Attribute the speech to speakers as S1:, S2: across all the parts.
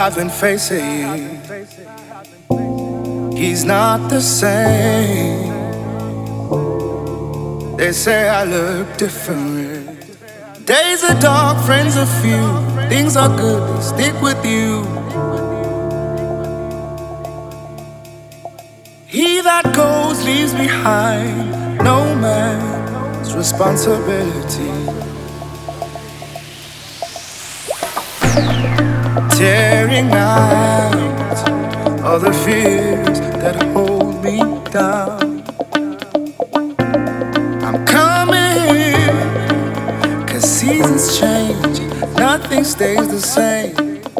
S1: been facing, he's not the same. They say I look different. Days are dark, friends are few. Things are good, they stick with you. He that goes leaves behind no man's responsibility. Tearing out all the fears that hold me down. I'm coming, 'cause seasons change, nothing stays the same.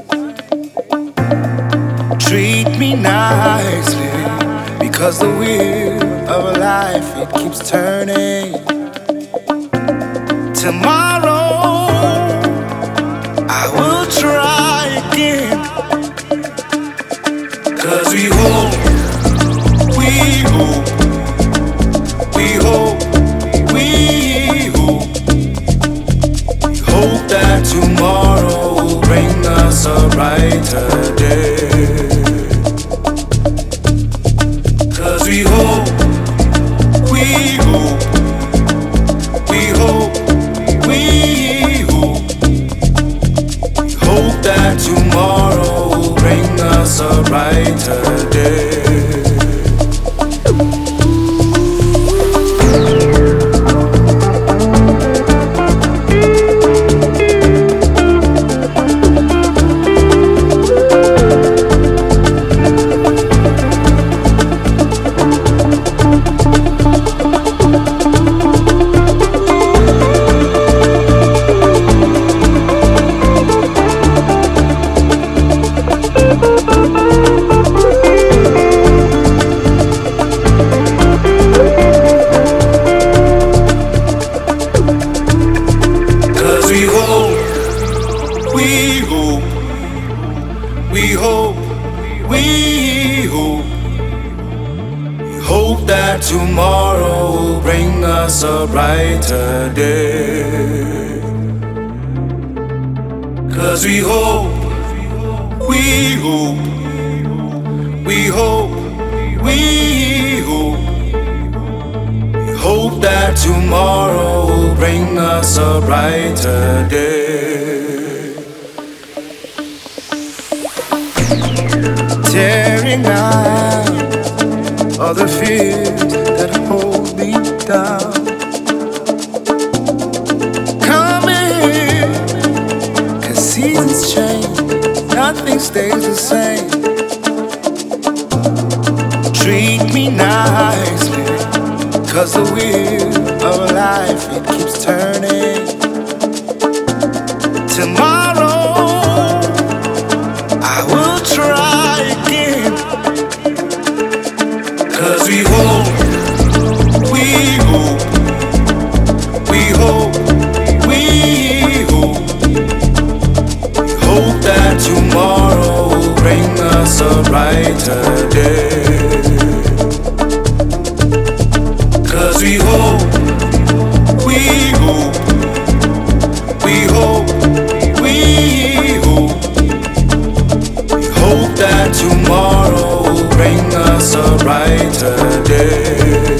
S1: Treat me nicely, because the wheel of life, it keeps turning. Tomorrow I will try again, 'cause we hope, we hope, we hope, we hope. We hope that tomorrow will bring us a brighter day. 'Cause we hope, we hope, we hope, we hope. We hope that tomorrow will bring us a brighter day. We hope, we hope, we hope that tomorrow will bring us a brighter day. 'Cause we hope, we hope, we hope, we hope, we hope that tomorrow will bring us a brighter day. Tearing out all the fears that hold me down. Coming, 'cause seasons change, nothing stays the same. Treat me nicely, 'cause the wheel of life, it keeps turning. Tomorrow I will try again, 'cause we hope, we hope, we hope, we hope. We hope that tomorrow will bring us a brighter day. 'Cause we hope, we hope, we hope, we hope. Hope that tomorrow will bring us a brighter day.